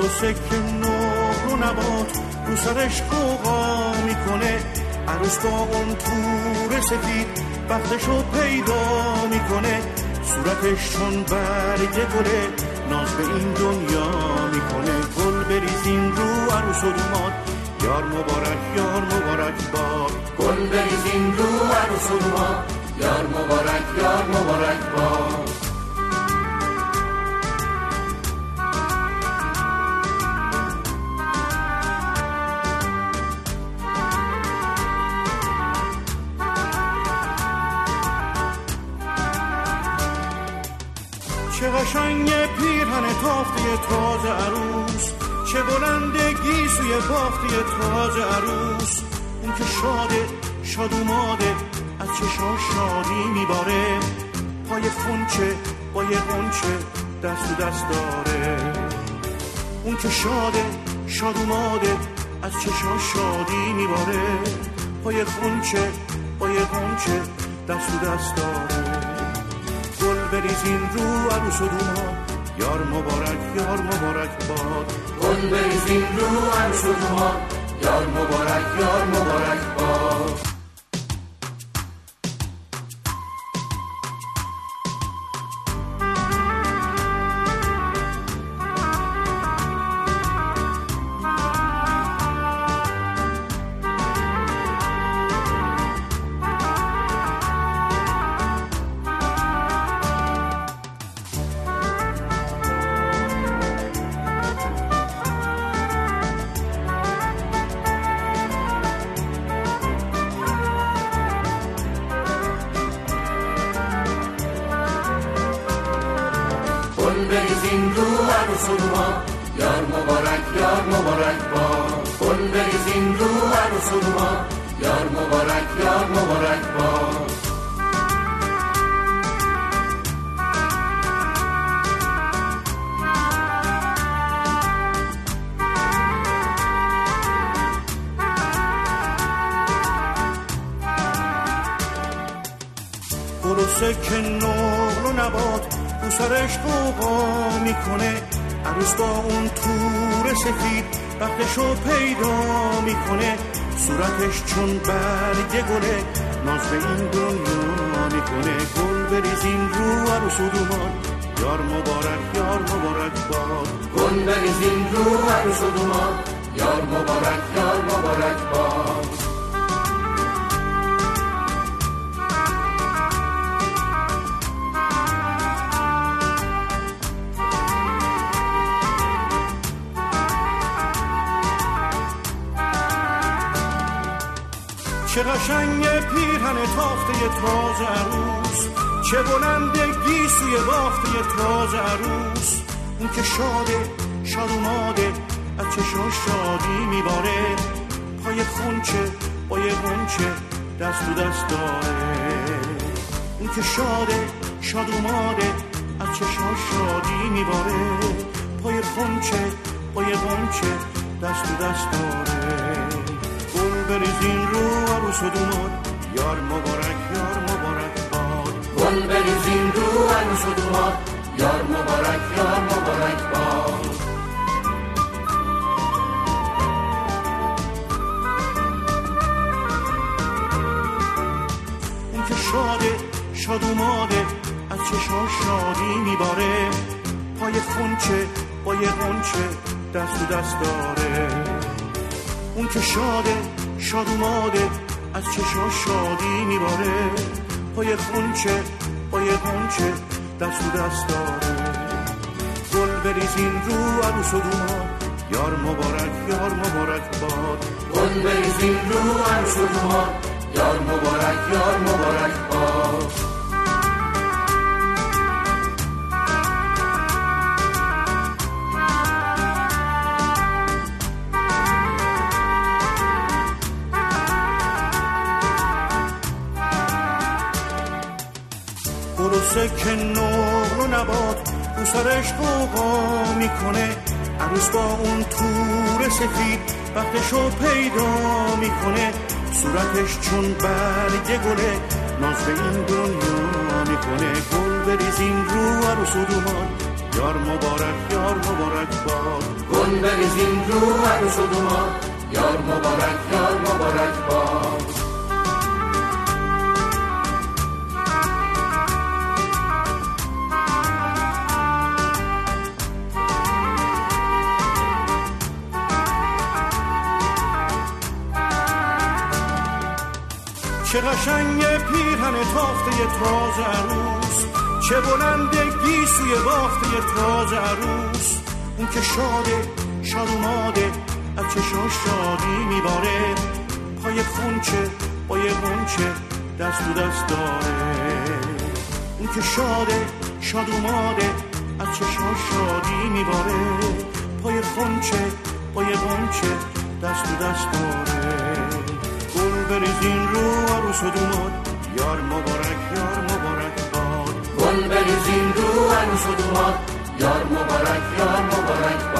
سکه نقل و نبات رو سرش قوقا میکنه، عروس با اون تور سفید بختشو پیدا میکنه، صورتش چون برگ گله ناز به این دنیا میکنه. گل بریزین رو عروس و دوماد، یار مبارک یار مبارک باد. گل بریزین رو عروس و دوماد، یار مبارک یار مبارک باد. چه قشنگ پیرهن تافته تازه عروس، چه بلندگی سوی بافته تازه عروس. اون که شاده شاد اوماده از چشاش شادی میباره، پای خونچه با یه قنچه دست و دست داره. اون که شاده شاد اوماده از چشاش شادی میباره، پای خونچه با یه قنچه دست و دست داره. گل بریزین رو عروس و دوماد، یار مبارک یار مبارک باد. گل بریزین رو عروس و دوماد، یار مبارک یار مبارک باد. بریزین رو عروس و دوماد، یار مبارک یار مبارک باد. گل بریزین رو عروس و دوماد، یار مبارک یار مبارک باد. گل و سکه نقل و نبات رو سرش قوقا میکنه، عروس با اون تور سفید بختشو پیدا میکنه، صورتش چون برگ گله ناز به این دنیا میکنه. گل بریزین رو عروس و دوماد، یار مبارک یار مبارک باد. گل بریزین رو عروس و دوماد، یار مبارک یار مبارک باد. چه قشنگ پیرهن تافته تازه عروس، چه بلندگی سوی بافته تازه عروس. اون که شاده شاد اوماده از چشاش شادی میباره، پای خونچه با یه قنچه دست و دست داره. اون که شاده شاد اوماده از چشاش شادی میباره، پای خونچه با یه قنچه دست و دست داره. گل بریزین رو عروس و دوماد، یار مبارک یار مبارک باد. گل بریزین رو عروس و دوماد، یار مبارک یار مبارک باد. اون که شاده شاد اوماده از چشاش شادی میباره، پای خونچه با یه قنچه دست و دست داره. اون که شاده شاد اوماده از چشاش شادی میباره، پای خونچه با یه قنچه دست و دست داره. گل بریزین رو عروس و دوماد، یار مبارک یار مبارک باد. گل بریزین رو عروس و دوماد، یار مبارک یار مبارک باد. گل و سکه نقل و نبات رو سرش قوقا میکنه، عروس با اون تور سفید بختشو پیدا میکنه، صورتش چون برگ گله ناز به این دنیا میکنه. گل بریزین رو عروس و دوماد، یار مبارک یار مبارک باد. گل بریزین رو عروس و دوماد، یار مبارک یار مبارک باد. چه قشنگ پیرهن تافته تازه عروس، چه بلند گیسوی بافته تازه عروس. اون که شاده شاد اوماده از چشاش شادی میباره، پای خونچه پای غنچه دست تو دست داره. اون که شاده شاد اوماده از چشاش شادی میباره، پای خونچه پای غنچه دست تو دست داره. گل بریزین رو عروس و دوماد، یار مبارک یار مبارک باد. گل بریزین رو عروس و دوماد، یار مبارک یار مبارک